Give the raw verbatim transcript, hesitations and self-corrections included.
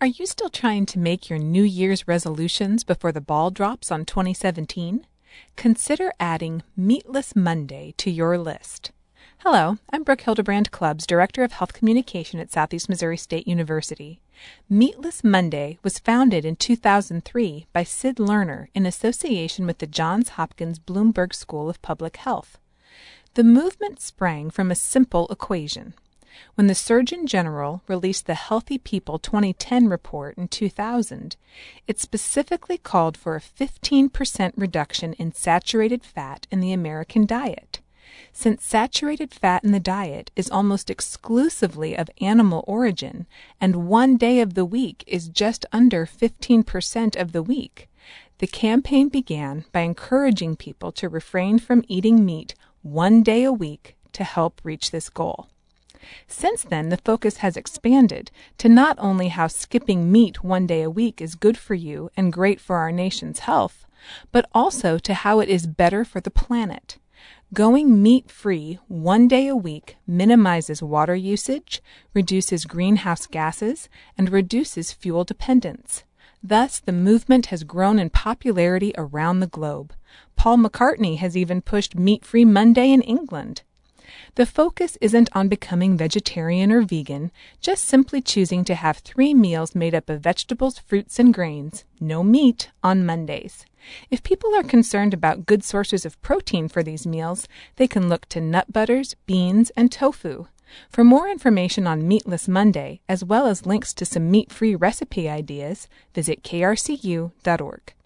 Are you still trying to make your New Year's resolutions before the ball drops on twenty seventeen? Consider adding Meatless Monday to your list. Hello, I'm Brooke Hildebrand Clubbs, Director of Health Communication at Southeast Missouri State University. Meatless Monday was founded in two thousand three by Sid Lerner in association with the Johns Hopkins Bloomberg School of Public Health. The movement sprang from a simple equation. When the Surgeon General released the Healthy People twenty ten report in two thousand, it specifically called for a fifteen percent reduction in saturated fat in the American diet. Since saturated fat in the diet is almost exclusively of animal origin, and one day of the week is just under fifteen percent of the week, the campaign began by encouraging people to refrain from eating meat one day a week to help reach this goal. Since then, the focus has expanded to not only how skipping meat one day a week is good for you and great for our nation's health, but also to how it is better for the planet. Going meat-free one day a week minimizes water usage, reduces greenhouse gases, and reduces fuel dependence. Thus, the movement has grown in popularity around the globe. Paul McCartney has even pushed Meat-Free Monday in England. The focus isn't on becoming vegetarian or vegan, just simply choosing to have three meals made up of vegetables, fruits, and grains, no meat, on Mondays. If people are concerned about good sources of protein for these meals, they can look to nut butters, beans, and tofu. For more information on Meatless Monday, as well as links to some meat-free recipe ideas, visit k r c u dot org.